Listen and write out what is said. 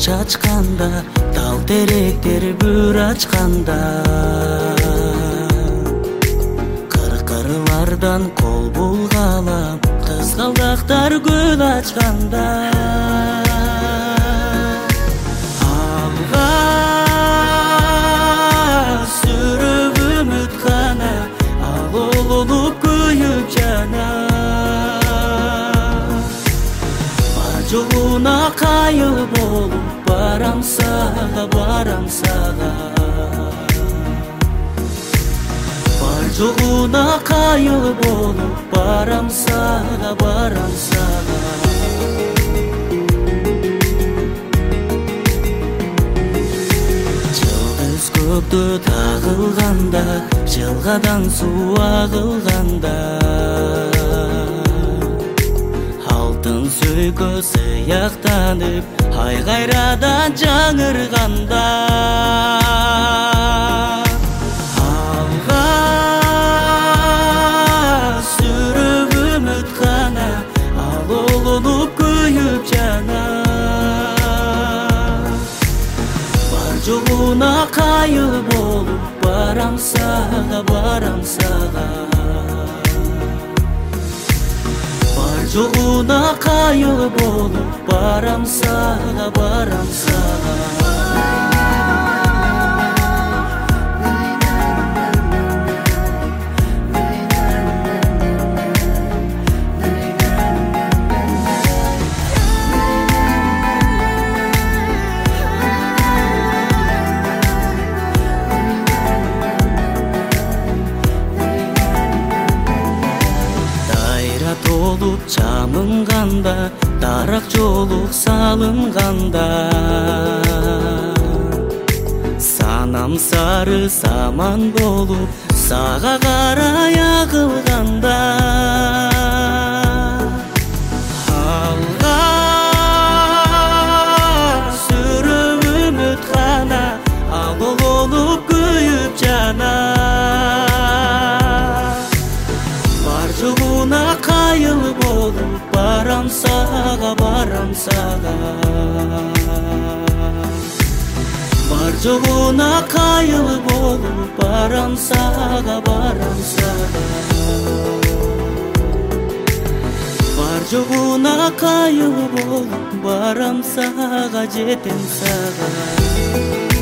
чачканда, тал теректер бүр ачканда, кыркырлардан кол булгалап, кызгалдактар гүл ачканда. Алга сүрүп үмүт кана, ал олонуп күйүп жана. Жолуна кайыл болуп барам сага, барам сага. Бар жолуна кайыл болуп барам сага, барам сага. Жылдыз көктө тагылганда, жылгадан суу агылганда, алтын сөйкө сыяктанып, айгайрадан жаңырганда. Алга сүрүп үмүт кана, ал олонуп күйүп жана. Бар жолуна кайыл болуп барам сага, барам сага. Жолуна кайыл болуп барам сага, барам сага. Толуп чамынганда, дарак жолук салынганда, санам сары саман болуп сага карай агылганда. Алга сүрүп үмүт кана, ал олонуп күйүп жана. Жолуна кайыл болуп барам сага, барам сага. Бар жолуна кайыл болуп барам сага, барам сага. Бар жолуна кайыл болуп барам сага, жетем сага.